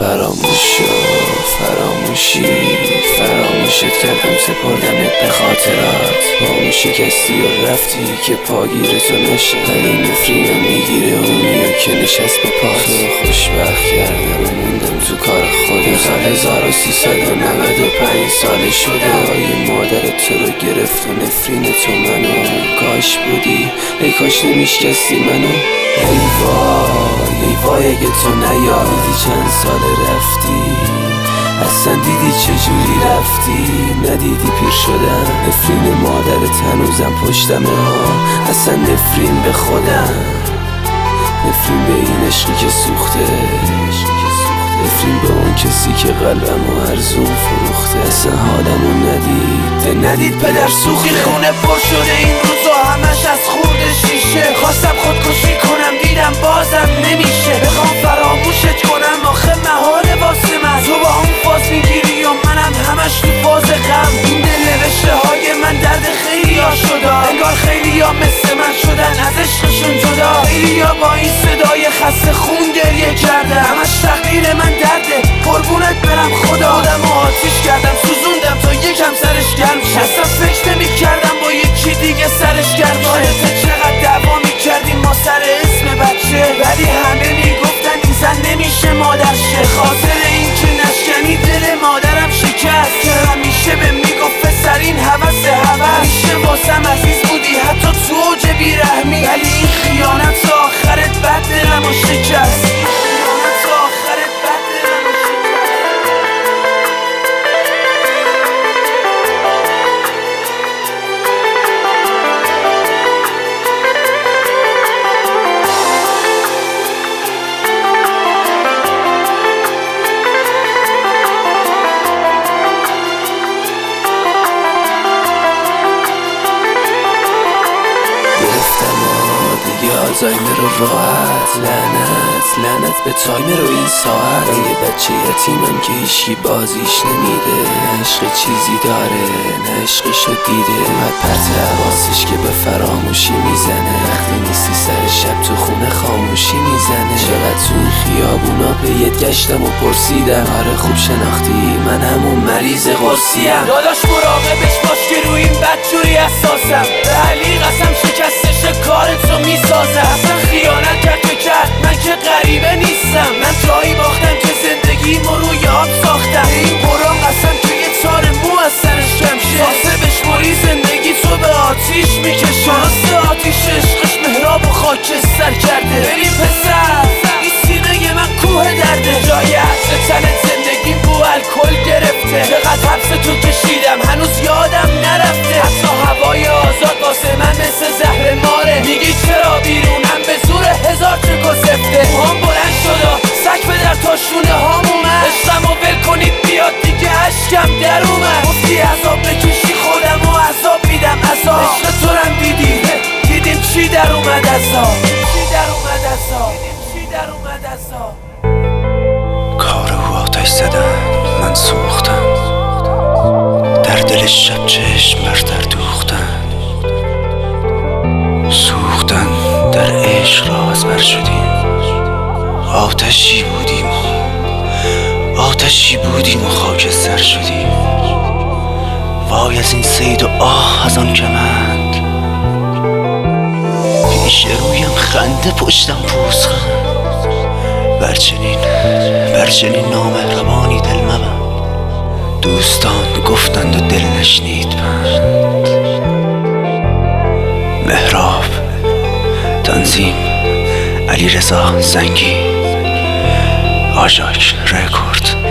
فراموشت کردم، سپردمت به خاطرات. با اون شکستی و رفتی که پاگیر تو نشه، ولی نفرینم میگیره اونیو که نشست به پاس. تو رو خوشبخت کردم و موندم تو کار خودم. سال 1395 ساله شده، های مادرت تو رو گرفت و نفرین تو منو. کاش بودی، ای کاش نمیشکستی منو. ای وای اگه تو نیادی چند سال رفتی، اصلا دیدی چجوری رفتی؟ ندیدی پیر شدم، نفرین مادرت هنوزم پشتمه ها. اصلا نفرین به خودم، نفرین به این عشقی که سوخته، نفرین به اون کسی که قلبمو ارزون فروخته. اصلا حالمو ندید پدر سوخته. این خونه پر شده این روزا همش از خورد شیشه. خواستم خودکشی کنم دیدم بازم نمیشه. بخوام فراموشت کنم آخه محاله واسه من. تو با اون فاز میگیری و منم همش تو فاز غم. این دل نوشته های من درد خیلی ها شدا، انگار خیلی ها مثل من شدن از عشقشون جدا. خیلی ها با این صدای خسته خون گریه کرده، همش تقدیر من درده. قربونت برم خدا، خودم آتیش کردم سوزوندم تا یکم سرش گرم شه. اصلا فکر نمی کردم با یکی دیگه سرش گرم شه. چقدر دعوا می کردیم ما سر اسم بچه، ولی همه می گفتن این زن نمیشه مادر شه. خاطر این که نشکنی دل مادرم شکست، که همیشه به میگفت پسرین هوس همیشه واسم عزیز بودی حتی تو اوج بیرحمی، ولی این خیانت آخرت بد دلمو شکست. آلزایمر رو راحت، لعنت به تایمر رو این ساعت. یه بچه یتیمم که هیچکی بازیش نمیده، نه عشق چیزی داره نه عشقشو دیده. اومد پرت حواسش که به فراموشی میزنه، وقتی نیستی سر شب تو خونه خاموشی میزنه. چقدر تو این خیابونا پیت گشتم و پرسیدم، آره خوب شناختی من همون مریض قرصیم. داداش مراقبش باش که روی این بدجوری اساسم، به علی قسم شکستش کارتو میسازم. اصلا خیانت کرد من که غریبه نیستم، من جایی باختم که زندگیمو روی آب ساختم. این قرآن قسم که یه تار مو از سرش کم شه. واسه بشماری زندگی تو به آتیش میکشه، درسته آتیش عشقش مهراب و خاکستر کرده. بریم پسر این سینه من کوه درده، جای عطر تنت زندگیم بو الکل گرفته. چقدر حبس تو کشیدم هنوز یادم نرفته، حتی هوای آزاد واسه من مثل زهر ماره. میگی چرا بیرونم به زور هزار چک و سفته. موهام بلند شدا سک به در تا شونه هام اومد، عشقم و ول کنید بیاد دیگه اشکم در اومد. گفتی عذاب بکشی خودم و عذاب میدم عذاب. عشق تو رم دیدیم چی در اومد عذاب. کار او آتش زدن من سوختم، در دل شب چشم بر در دوختن. سوختن در عشق راز بر شدیم، آتشی بودیم و خاکستر شدیم. وای از این صید و آه از آن کمند، پیش رویم خنده پشتم پوزخند. برچنین نامهربانی دل مبند، دوستان گفتند و دل نشنید پند. مهراب تنظیم علیرضا زنگی، آژاک رکورد.